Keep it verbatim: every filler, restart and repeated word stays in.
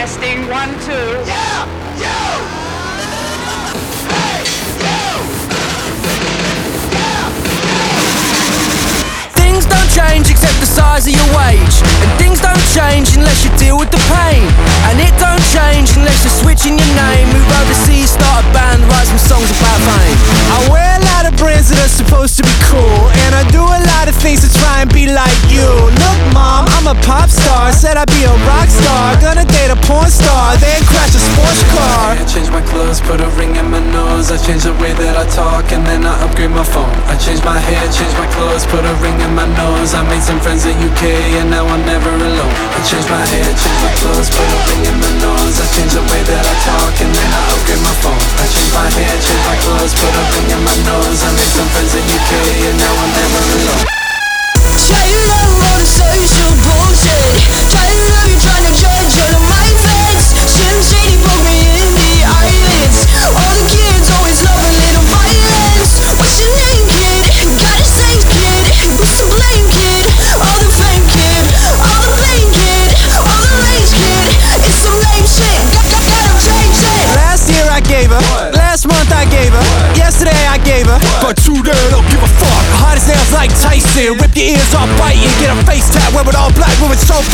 Testing one, two. Yeah! You! Hey! You! Yeah! Things don't change except the size of your wage. And things don't change unless you deal with the pain. And it don't change unless you're switching your name. Move overseas, start a band, write some songs about fame. I wear a lot of brands that are supposed to be cool, and I do a lot of things to try and be like you. Look mom, I'm a pop star, said I'd be a rock star, gonna date a porn star, then crash a sports car. I changed my clothes, put a ring in my nose. I changed the way that I talk and then I upgrade my phone. I changed my hair, changed my clothes, put a ring in my nose. I made some friends in U K and now I'm never alone. I changed my hair, changed my clothes, put a ring in my nose. I changed the way that I talk and then I upgrade my phone. I changed my hair, changed my clothes, put a ring in my nose. I made some friends in U K and now I'm never alone. Tired of all the social bullshit. Tired of you trying to judge all of my fans. Slim Shady broke me in the eyelids. All the kids always love a little violence. What's your name, kid? Gotta say, kid. Who's to blame, kid? All the fame, kid. All the blame, kid. All the rage, kid. It's some lame shit. Got, got, gotta change it. Last year I gave her, what? Last month I gave her, what? Yesterday I gave her, what? But today I don't give a fuck. Hard as nails like Tyson, rip your ears off biting, get a face tat, wear it all black, moving so